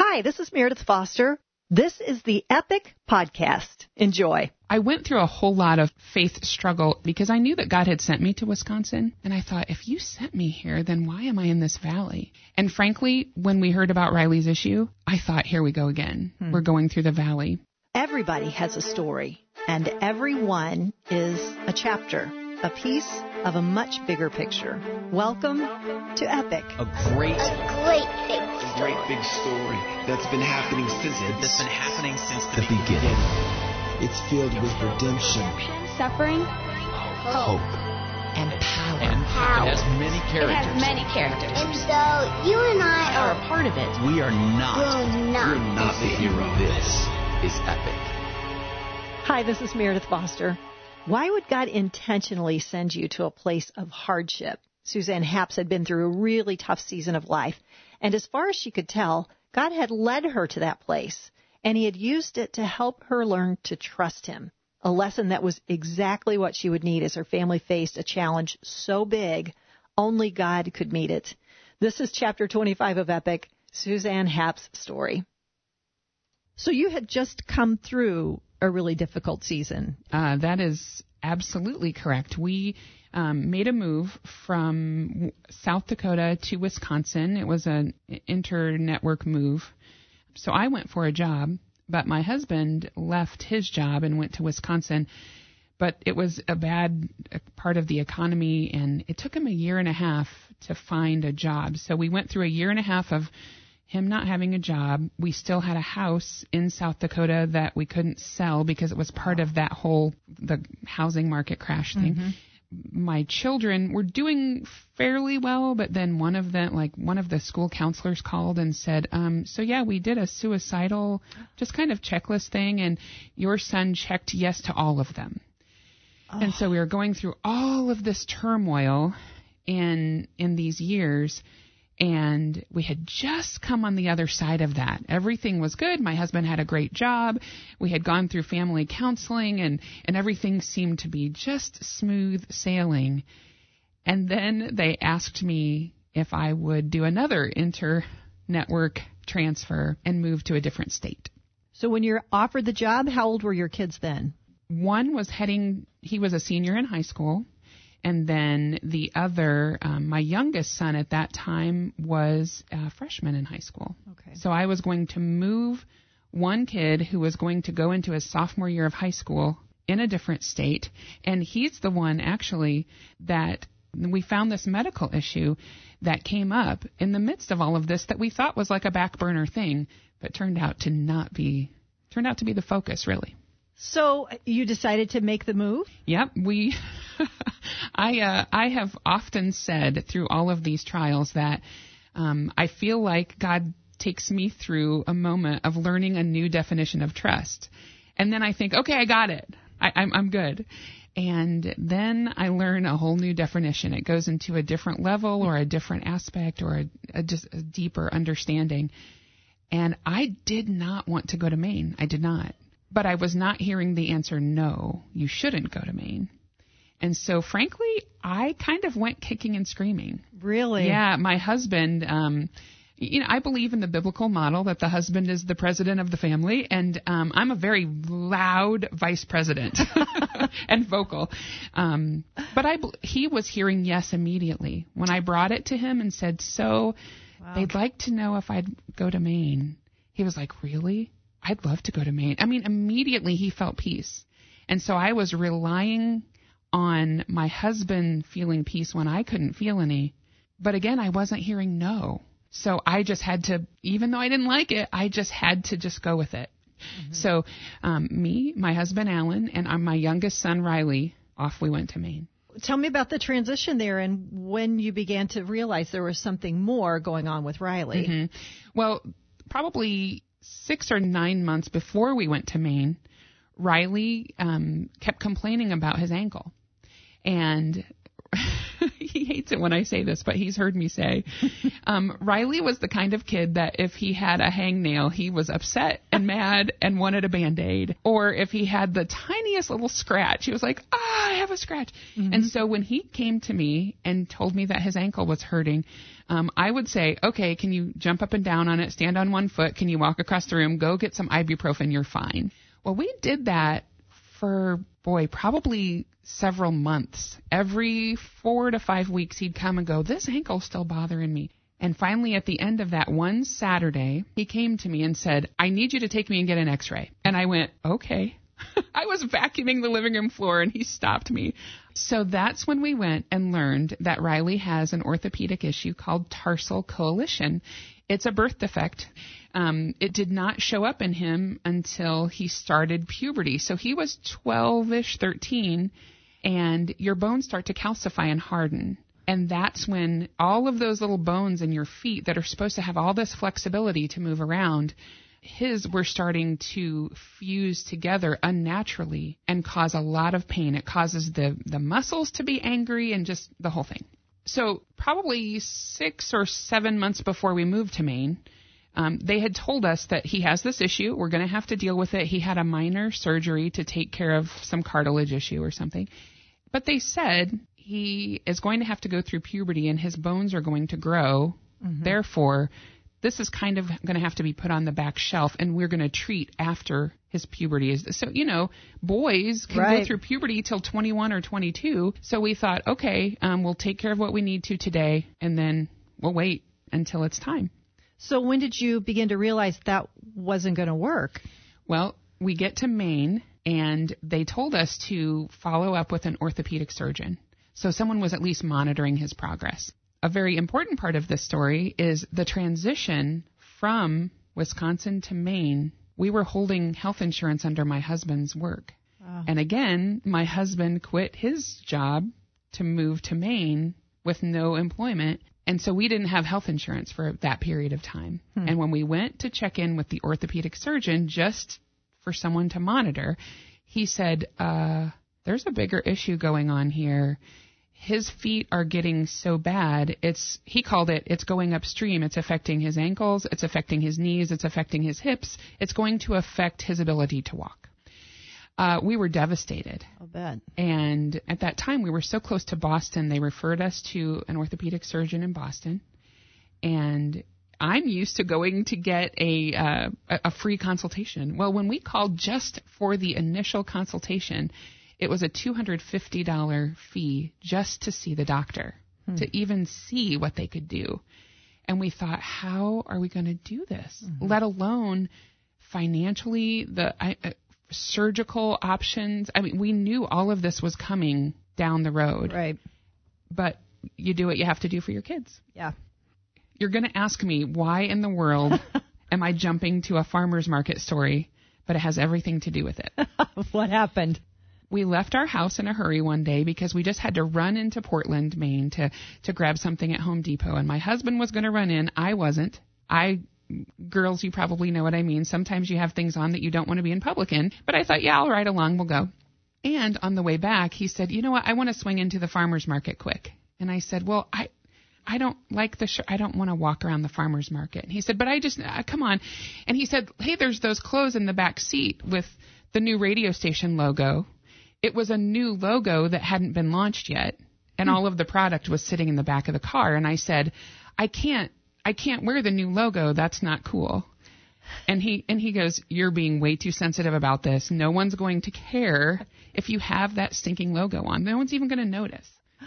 Hi, this is Meredith Foster. This is the Epic Podcast. Enjoy. I went through a whole lot of faith struggle because I knew that God had sent me to Wisconsin. And I thought, if you sent me here, then why am I in this valley? And frankly, when we heard about Riley's issue, I thought, here we go again. We're going through the valley. Everybody has a story, and every one is a chapter, a piece of a much bigger picture. Welcome to Epic. A great big story that's been happening since the beginning. It's filled with redemption, suffering, hope, and power. It has many characters. And so you and I are a part of it. We are not the hero. This is Epic. Hi, this is Meredith Foster. Why would God intentionally send you to a place of hardship? Suzanne Haps had been through a really tough season of life, and as far as she could tell, God had led her to that place, and he had used it to help her learn to trust him, a lesson that was exactly what she would need as her family faced a challenge so big, only God could meet it. This is Chapter 25 of Epic, Suzanne Haps' story. So you had just come through a really difficult season. That is absolutely correct. We made a move from South Dakota to Wisconsin. It was an inter-network move. So I went for a job, but my husband left his job and went to Wisconsin. But it was a bad part of the economy, and it took him a year and a half to find a job. So we went through a year and a half of him not having a job. We still had a house in South Dakota that we couldn't sell because it was part of that whole, the housing market crash thing. Mm-hmm. My children were doing fairly well, but then one of the school counselors called and said, so yeah, we did a suicidal, just kind of checklist thing, and your son checked yes to all of them. Oh. And so we were going through all of this turmoil in these years, and we had just come on the other side of that. Everything was good. My husband had a great job. We had gone through family counseling, and everything seemed to be just smooth sailing. And then they asked me if I would do another inter-network transfer and move to a different state. So when you're offered the job, how old were your kids then? One was he was a senior in high school. And then the other, my youngest son at that time was a freshman in high school. Okay. So I was going to move one kid who was going to go into his sophomore year of high school in a different state. And he's the one, actually, that we found this medical issue that came up in the midst of all of this that we thought was like a back burner thing, but turned out to be the focus, really. So you decided to make the move? Yep. I have often said through all of these trials that I feel like God takes me through a moment of learning a new definition of trust. And then I think, okay, I got it. I'm good. And then I learn a whole new definition. It goes into a different level or a different aspect or just a deeper understanding. And I did not want to go to Maine. I did not. But I was not hearing the answer, no, you shouldn't go to Maine. And so, frankly, I kind of went kicking and screaming. Really? Yeah, my husband, I believe in the biblical model that the husband is the president of the family, and I'm a very loud vice president and vocal. But he was hearing yes immediately. When I brought it to him and said, they'd like to know if I'd go to Maine, he was like, really? I'd love to go to Maine. I mean, immediately he felt peace. And so I was relying on my husband feeling peace when I couldn't feel any. But again, I wasn't hearing no. So I just had to, even though I didn't like it, I just had to just go with it. Mm-hmm. So me, my husband, Alan, and my youngest son, Riley, off we went to Maine. Tell me about the transition there and when you began to realize there was something more going on with Riley. Mm-hmm. Well, probably 6 or 9 months before we went to Maine, Riley kept complaining about his ankle. And he hates it when I say this, but he's heard me say, Riley was the kind of kid that if he had a hangnail, he was upset and mad and wanted a Band-Aid. Or if he had the tiniest little scratch, he was like, I have a scratch. Mm-hmm. And so when he came to me and told me that his ankle was hurting, I would say, okay, can you jump up and down on it, stand on one foot, can you walk across the room, go get some ibuprofen, you're fine. Well, we did that for, probably several months. Every 4 to 5 weeks, he'd come and go, this ankle's still bothering me. And finally, at the end of that one Saturday, he came to me and said, I need you to take me and get an x-ray. And I went, okay. I was vacuuming the living room floor, and he stopped me. So that's when we went and learned that Riley has an orthopedic issue called tarsal coalition. It's a birth defect. It did not show up in him until he started puberty. So he was 12-ish, 13, and your bones start to calcify and harden. And that's when all of those little bones in your feet that are supposed to have all this flexibility to move around, his were starting to fuse together unnaturally and cause a lot of pain. It causes the muscles to be angry and just the whole thing. So probably 6 or 7 months before we moved to Maine, they had told us that he has this issue. We're going to have to deal with it. He had a minor surgery to take care of some cartilage issue or something. But they said he is going to have to go through puberty and his bones are going to grow. Mm-hmm. Therefore, this is kind of going to have to be put on the back shelf, and we're going to treat after his puberty. So, boys can go through puberty till 21 or 22. So we thought, okay, we'll take care of what we need to today, and then we'll wait until it's time. So when did you begin to realize that wasn't going to work? Well, we get to Maine, and they told us to follow up with an orthopedic surgeon. So someone was at least monitoring his progress. A very important part of this story is the transition from Wisconsin to Maine. We were holding health insurance under my husband's work. Wow. And again, my husband quit his job to move to Maine with no employment. And so we didn't have health insurance for that period of time. And when we went to check in with the orthopedic surgeon just for someone to monitor, he said, there's a bigger issue going on here. His feet are getting so bad, he called it's going upstream. It's affecting his ankles, it's affecting his knees, it's affecting his hips. It's going to affect his ability to walk. We were devastated. I'll bet. And at that time, we were so close to Boston, they referred us to an orthopedic surgeon in Boston. And I'm used to going to get a free consultation. Well, when we called just for the initial consultation, it was a $250 fee just to see the doctor, to even see what they could do. And we thought, how are we going to do this? Mm-hmm. Let alone financially, the surgical options. I mean, we knew all of this was coming down the road. Right. But you do what you have to do for your kids. Yeah. You're going to ask me, why in the world am I jumping to a farmer's market story? But it has everything to do with it. What happened? We left our house in a hurry one day because we just had to run into Portland, Maine to grab something at Home Depot. And my husband was going to run in. I wasn't. Girls, you probably know what I mean. Sometimes you have things on that you don't want to be in public in. But I thought, yeah, I'll ride along. We'll go. And on the way back, he said, you know what? I want to swing into the farmer's market quick. And I said, well, I don't like I don't want to walk around the farmer's market. And he said, but I just, come on. And he said, hey, there's those clothes in the back seat with the new radio station logo. It was a new logo that hadn't been launched yet, and all of the product was sitting in the back of the car. And I said, I can't wear the new logo. That's not cool. And he goes, you're being way too sensitive about this. No one's going to care if you have that stinking logo on. No one's even going to notice.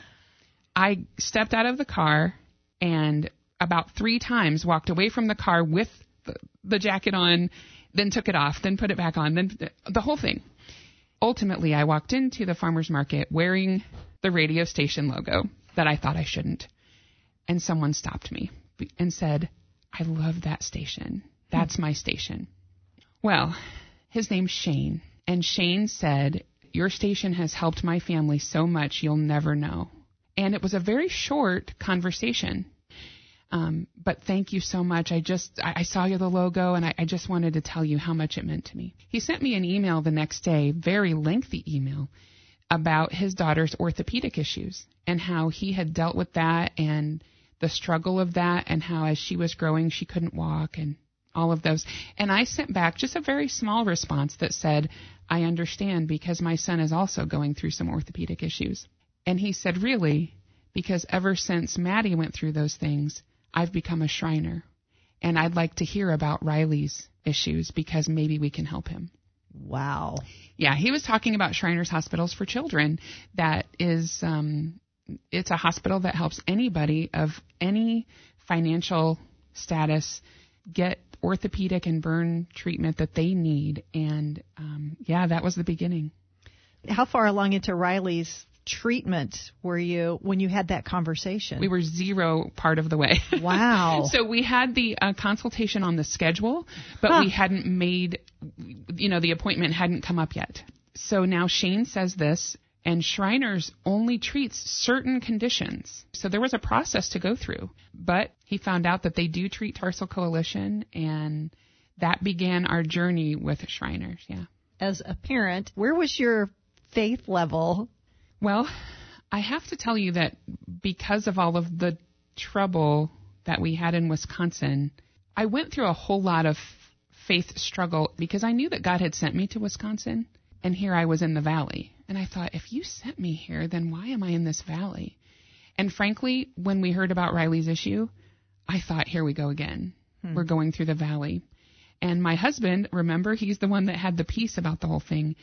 I stepped out of the car and about 3 times walked away from the car with the jacket on, then took it off, then put it back on, then the whole thing. Ultimately, I walked into the farmer's market wearing the radio station logo that I thought I shouldn't. And someone stopped me and said, I love that station. That's my station. Well, his name's Shane. And Shane said, your station has helped my family so much you'll never know. And it was a very short conversation. But thank you so much. I saw the logo, and I just wanted to tell you how much it meant to me. He sent me an email the next day, very lengthy email, about his daughter's orthopedic issues and how he had dealt with that and the struggle of that and how as she was growing she couldn't walk and all of those. And I sent back just a very small response that said, I understand because my son is also going through some orthopedic issues. And he said, really? Because ever since Maddie went through those things, I've become a Shriner. And I'd like to hear about Riley's issues because maybe we can help him. Wow. Yeah, he was talking about Shriners Hospitals for Children. That is, it's a hospital that helps anybody of any financial status get orthopedic and burn treatment that they need. And, that was the beginning. How far along into Riley's treatment were you when you had that conversation? We were 0 part of the way. Wow. So we had the consultation on the schedule, but we hadn't made, the appointment hadn't come up yet. So now Shane says this, and Shriners only treats certain conditions. So there was a process to go through, but he found out that they do treat tarsal coalition, and that began our journey with Shriners. Yeah. As a parent, where was your faith level? Well, I have to tell you that because of all of the trouble that we had in Wisconsin, I went through a whole lot of faith struggle because I knew that God had sent me to Wisconsin, and here I was in the valley. And I thought, if you sent me here, then why am I in this valley? And frankly, when we heard about Riley's issue, I thought, here we go again. We're going through the valley. And my husband, remember, he's the one that had the peace about the whole thing.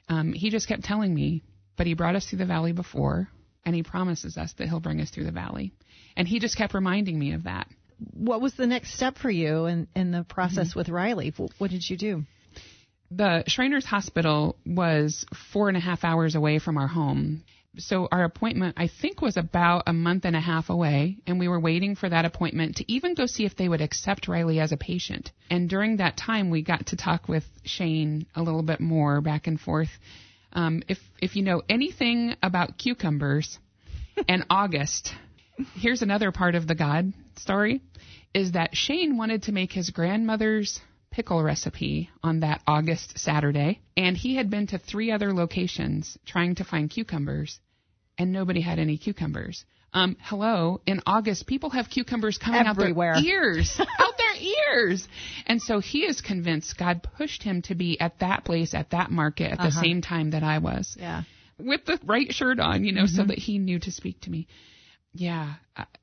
He just kept telling me, but he brought us through the valley before, and he promises us that he'll bring us through the valley. And he just kept reminding me of that. What was the next step for you in the process with Riley? What did you do? The Shriners Hospital was 4.5 hours away from our home. So our appointment, I think, was about a month and a half away, and we were waiting for that appointment to even go see if they would accept Riley as a patient. And during that time, we got to talk with Shane a little bit more back and forth. If you know anything about cucumbers and August, here's another part of the God story, is that Shane wanted to make his grandmother's pickle recipe on that August Saturday, and he had been to 3 other locations trying to find cucumbers, and nobody had any cucumbers. In August, people have cucumbers coming everywhere. Out their ears, out their ears. And so he is convinced God pushed him to be at that place, at that market, at the same time that I was. Yeah. With the right shirt on, so that he knew to speak to me. Yeah.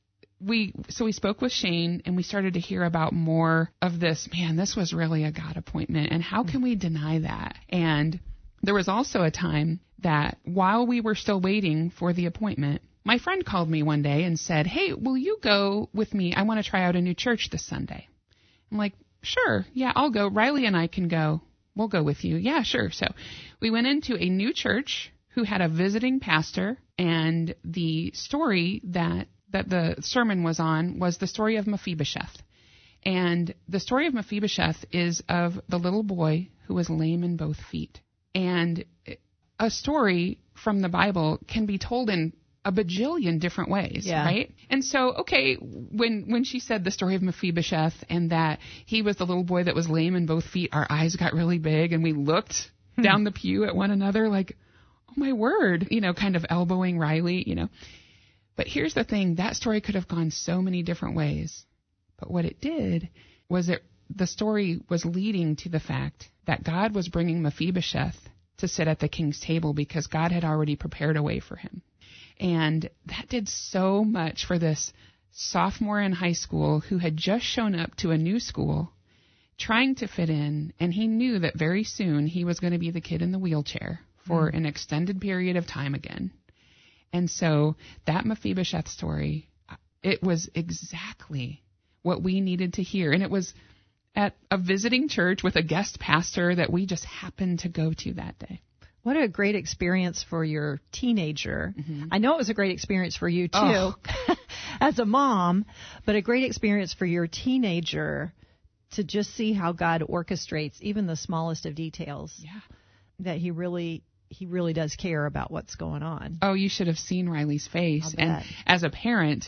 We spoke with Shane, and we started to hear about more of this. Man, this was really a God appointment, and how can we deny that? And there was also a time that while we were still waiting for the appointment, my friend called me one day and said, hey, will you go with me? I want to try out a new church this Sunday. I'm like, sure. Yeah, I'll go. Riley and I can go. We'll go with you. Yeah, sure. So we went into a new church who had a visiting pastor, and the story that the sermon was on was the story of Mephibosheth. And the story of Mephibosheth is of the little boy who was lame in both feet. And a story from the Bible can be told in a bajillion different ways, right? And so, okay, when she said the story of Mephibosheth and that he was the little boy that was lame in both feet, our eyes got really big and we looked down the pew at one another like, oh my word, kind of elbowing Riley, But here's the thing, that story could have gone so many different ways. But what it did was the story was leading to the fact that God was bringing Mephibosheth to sit at the king's table because God had already prepared a way for him. And that did so much for this sophomore in high school who had just shown up to a new school trying to fit in, and he knew that very soon he was going to be the kid in the wheelchair for an extended period of time again. And so that Mephibosheth story, it was exactly what we needed to hear. And it was at a visiting church with a guest pastor that we just happened to go to that day. What a great experience for your teenager. I know it was a great experience for you, too, as a mom, but a great experience for your teenager to just see how God orchestrates even the smallest of details. Yeah. That he really does care about what's going on. Oh, you should have seen Riley's face. And as a parent,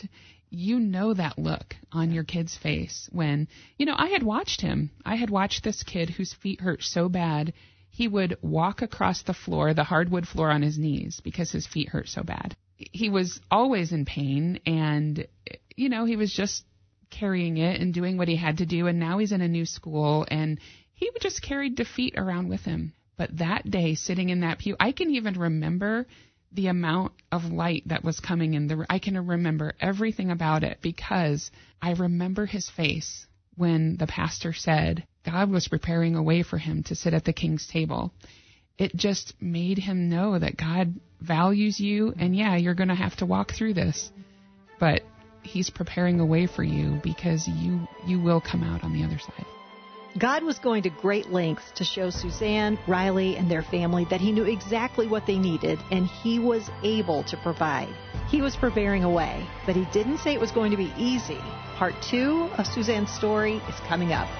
that look on your kid's face when, I had watched him. I had watched this kid whose feet hurt so bad, he would walk across the floor, the hardwood floor, on his knees because his feet hurt so bad. He was always in pain, and, he was just carrying it and doing what he had to do, and now he's in a new school, and he just carried defeat around with him. But that day, sitting in that pew, I can even remember the amount of light that was coming in. I can remember everything about it because I remember his face when the pastor said God was preparing a way for him to sit at the king's table. It just made him know that God values you, and you're going to have to walk through this, but he's preparing a way for you because you will come out on the other side. God was going to great lengths to show Suzanne, Riley, and their family that he knew exactly what they needed, and he was able to provide. He was preparing a way, but he didn't say it was going to be easy. Part 2 of Suzanne's story is coming up.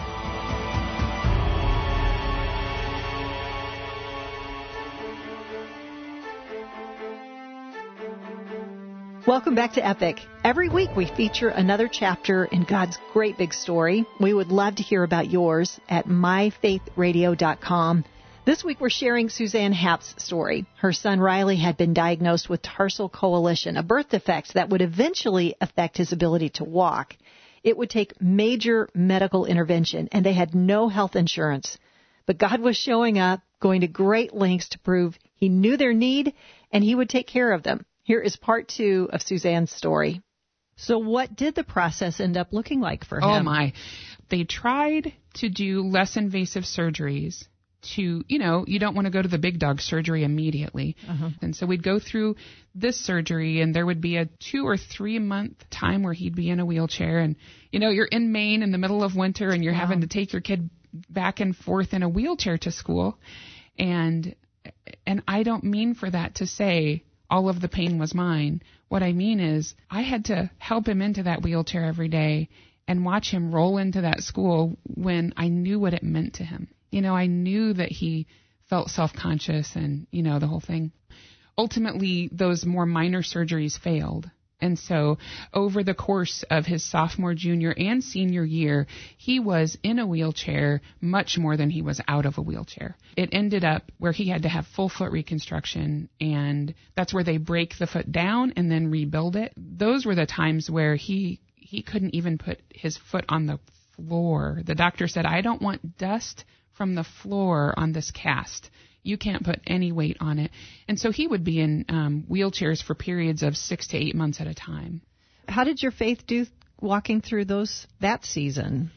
Welcome back to Epic. Every week we feature another chapter in God's great big story. We would love to hear about yours at myfaithradio.com. This week we're sharing Suzanne Happ's story. Her son Riley had been diagnosed with tarsal coalition, a birth defect that would eventually affect his ability to walk. It would take major medical intervention, and they had no health insurance. But God was showing up, going to great lengths to prove he knew their need and he would take care of them. Here is part 2 of Suzanne's story. So what did the process end up looking like for him? Oh, my. They tried to do less invasive surgeries to, you don't want to go to the big dog surgery immediately. And so we'd go through this surgery, and there would be a 2 or 3 month time where he'd be in a wheelchair. And, you're in Maine in the middle of winter, and you're having to take your kid back and forth in a wheelchair to school. And I don't mean for that to say all of the pain was mine. What I mean is I had to help him into that wheelchair every day and watch him roll into that school when I knew what it meant to him. I knew that he felt self-conscious and, the whole thing. Ultimately, those more minor surgeries failed. And so over the course of his sophomore, junior, and senior year, he was in a wheelchair much more than he was out of a wheelchair. It ended up where he had to have full foot reconstruction, and that's where they break the foot down and then rebuild it. Those were the times where he couldn't even put his foot on the floor. The doctor said, I don't want dust from the floor on this cast. You can't put any weight on it. And so he would be in wheelchairs for periods of 6 to 8 months at a time. How did your faith do walking through that season?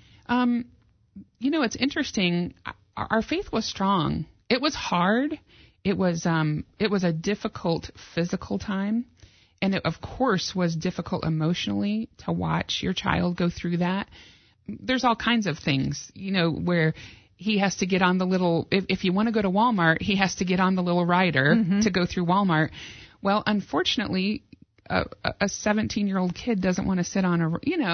It's interesting. Our faith was strong. It was hard. It was a difficult physical time. And it, of course, was difficult emotionally to watch your child go through that. There's all kinds of things, where he has to get on the little, if you want to go to Walmart, he has to get on the little rider to go through Walmart. Well, unfortunately, a 17-year-old kid doesn't want to sit on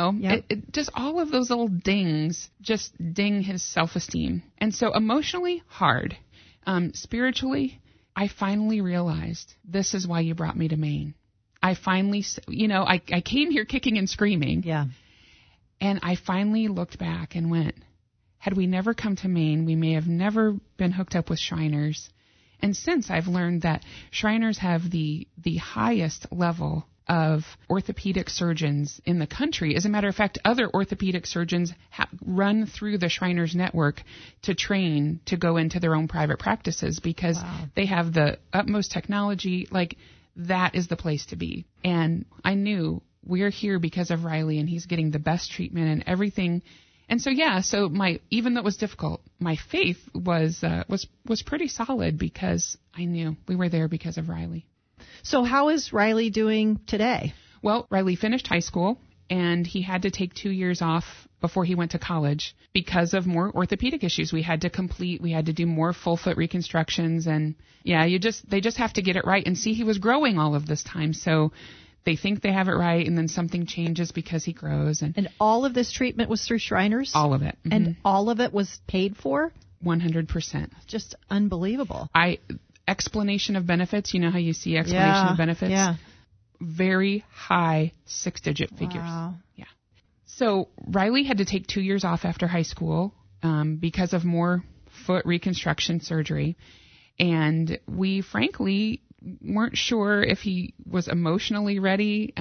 it just all of those little dings just ding his self-esteem. And so emotionally, hard. Spiritually, I finally realized this is why you brought me to Maine. I finally, I came here kicking and screaming. Yeah. And I finally looked back and went, had we never come to Maine, we may have never been hooked up with Shriners. And since I've learned that Shriners have the highest level of orthopedic surgeons in the country. As a matter of fact, other orthopedic surgeons run through the Shriners network to train to go into their own private practices because they have the utmost technology. Like, that is the place to be. And I knew we're here because of Riley, and he's getting the best treatment and everything. And so, even though it was difficult, my faith was pretty solid because I knew we were there because of Riley. So how is Riley doing today? Well, Riley finished high school, and he had to take 2 years off before he went to college because of more orthopedic issues. We had to do more full foot reconstructions, and they just have to get it right. And see, he was growing all of this time, so they think they have it right, and then something changes because he grows. And all of this treatment was through Shriners? All of it. Mm-hmm. And all of it was paid for? 100%. Just unbelievable. Explanation of benefits, you know how you see explanation of benefits? Yeah. Very high 6-digit figures. Wow. Yeah. So Riley had to take 2 years off after high school because of more foot reconstruction surgery. And we frankly weren't sure if he was emotionally ready.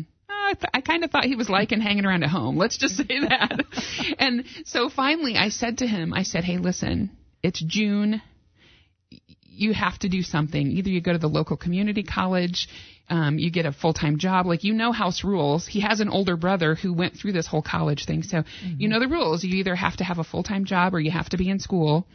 I kind of thought he was liking hanging around at home. Let's just say that. And so finally I said to him, hey, listen, it's June. You have to do something. Either you go to the local community college, you get a full-time job. Like, house rules. He has an older brother who went through this whole college thing. So you know the rules. You either have to have a full-time job or you have to be in school.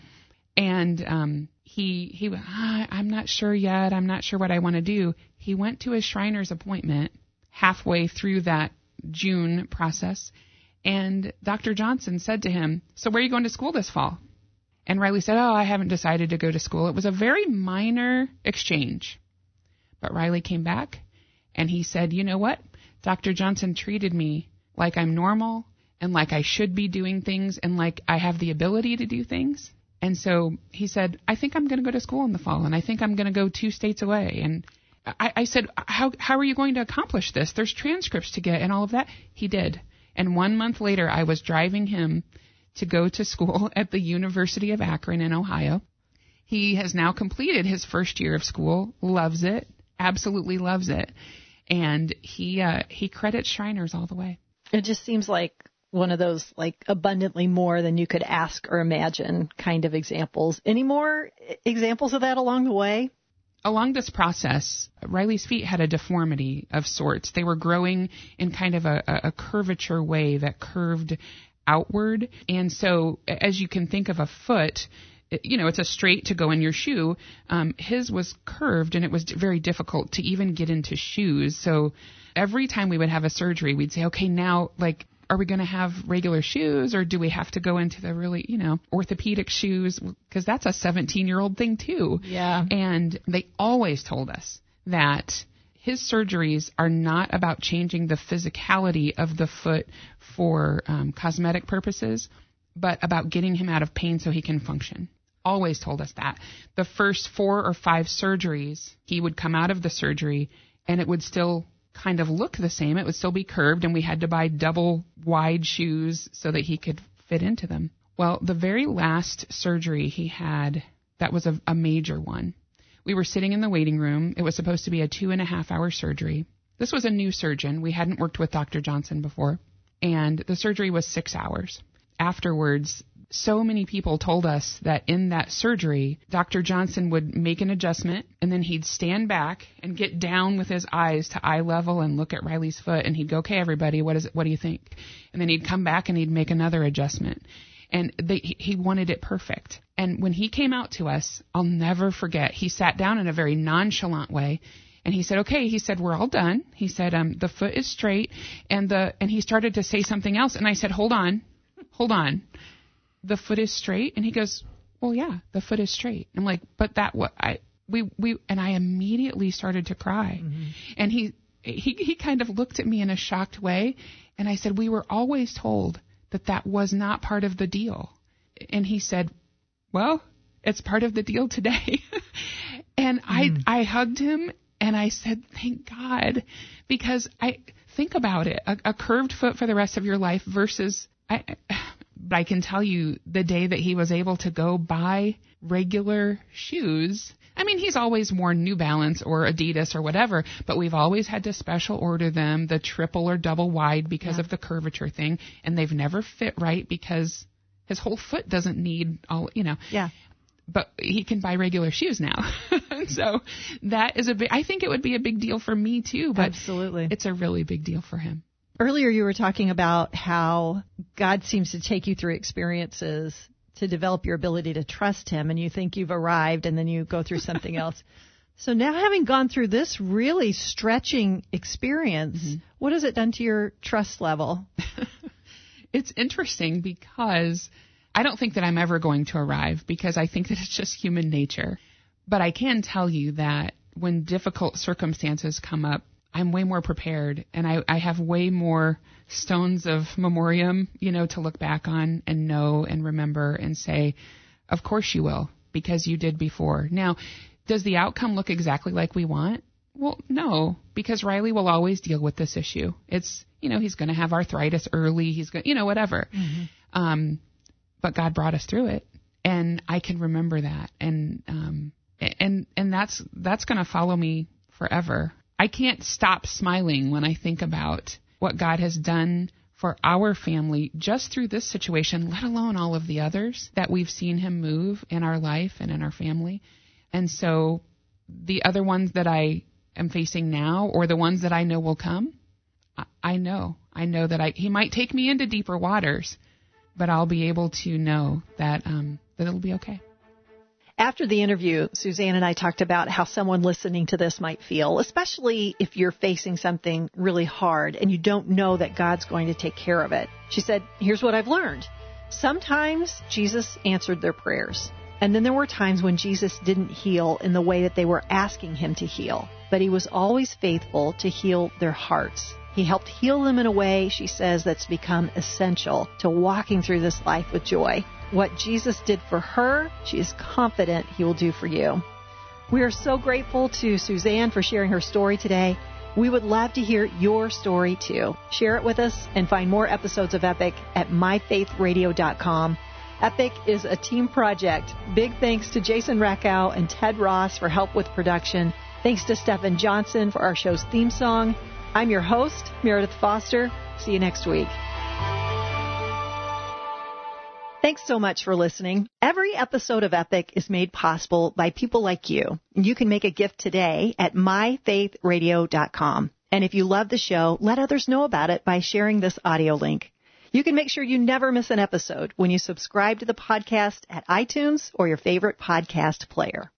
And he went, I'm not sure yet. I'm not sure what I want to do. He went to his Shriners appointment halfway through that June process. And Dr. Johnson said to him, so where are you going to school this fall? And Riley said, I haven't decided to go to school. It was a very minor exchange. But Riley came back and he said, you know what? Dr. Johnson treated me like I'm normal and like I should be doing things and like I have the ability to do things. And so he said, I think I'm going to go to school in the fall, and I think I'm going to go 2 states away. And I said, how are you going to accomplish this? There's transcripts to get and all of that. He did. And 1 month later, I was driving him to go to school at the University of Akron in Ohio. He has now completed his first year of school, loves it, absolutely loves it. And he credits Shriners all the way. It just seems like one of those like abundantly more than you could ask or imagine kind of examples. Any more examples of that along the way? Along this process, Riley's feet had a deformity of sorts. They were growing in kind of a curvature way that curved outward. And so as you can think of a foot, it's a straight to go in your shoe. His was curved, and it was very difficult to even get into shoes. So every time we would have a surgery, we'd say, okay, now, are we going to have regular shoes, or do we have to go into the really, orthopedic shoes? Because that's a 17-year-old thing too. Yeah. And they always told us that his surgeries are not about changing the physicality of the foot for cosmetic purposes, but about getting him out of pain so he can function. Always told us that. The first 4 or 5 surgeries, he would come out of the surgery and it would still kind of look the same. It would still be curved, and we had to buy double wide shoes so that he could fit into them. Well, the very last surgery he had, that was a major one. We were sitting in the waiting room. It was supposed to be a 2.5-hour surgery. This was a new surgeon. We hadn't worked with Dr. Johnson before. And the surgery was 6 hours. Afterwards, so many people told us that in that surgery, Dr. Johnson would make an adjustment, and then he'd stand back and get down with his eyes to eye level and look at Riley's foot, and he'd go, okay, everybody, what do you think? And then he'd come back and he'd make another adjustment. And he wanted it perfect. And when he came out to us, I'll never forget, he sat down in a very nonchalant way, and he said, okay, he said, we're all done. He said, the foot is straight, and he started to say something else, and I said, hold on. The foot is straight? And he goes, well, yeah, the foot is straight. I'm like, but and I immediately started to cry. Mm-hmm. And he kind of looked at me in a shocked way. And I said, we were always told that was not part of the deal. And he said, well, it's part of the deal today. And I hugged him and I said, thank God, because I think about it, a curved foot for the rest of your life versus I can tell you the day that he was able to go buy regular shoes. I mean, he's always worn New Balance or Adidas or whatever, but we've always had to special order them, the triple or double wide because of the curvature thing, and they've never fit right because his whole foot doesn't need all, Yeah. But he can buy regular shoes now. So that is I think it would be a big deal for me too, but absolutely, it's a really big deal for him. Earlier you were talking about how God seems to take you through experiences to develop your ability to trust him, and you think you've arrived and then you go through something else. So now, having gone through this really stretching experience, what has it done to your trust level? It's interesting because I don't think that I'm ever going to arrive, because I think that it's just human nature. But I can tell you that when difficult circumstances come up, I'm way more prepared, and I have way more stones of memoriam, to look back on and know and remember and say, of course you will, because you did before. Now, does the outcome look exactly like we want? Well, no, because Riley will always deal with this issue. It's, he's going to have arthritis early. He's going, whatever. Mm-hmm. But God brought us through it. And I can remember that. And that's going to follow me forever. I can't stop smiling when I think about what God has done for our family just through this situation, let alone all of the others that we've seen him move in our life and in our family. And so the other ones that I am facing now, or the ones that I know will come, I know that he might take me into deeper waters, but I'll be able to know that it'll be okay. After the interview, Suzanne and I talked about how someone listening to this might feel, especially if you're facing something really hard and you don't know that God's going to take care of it. She said, here's what I've learned. Sometimes Jesus answered their prayers. And then there were times when Jesus didn't heal in the way that they were asking him to heal. But he was always faithful to heal their hearts. He helped heal them in a way, she says, that's become essential to walking through this life with joy. What Jesus did for her, she is confident he will do for you. We are so grateful to Suzanne for sharing her story today. We would love to hear your story too. Share it with us and find more episodes of Epic at myfaithradio.com. Epic is a team project. Big thanks to Jason Rakow and Ted Ross for help with production. Thanks to Stephen Johnson for our show's theme song. I'm your host, Meredith Foster. See you next week. Thanks so much for listening. Every episode of Epic is made possible by people like you. You can make a gift today at myfaithradio.com. And if you love the show, let others know about it by sharing this audio link. You can make sure you never miss an episode when you subscribe to the podcast at iTunes or your favorite podcast player.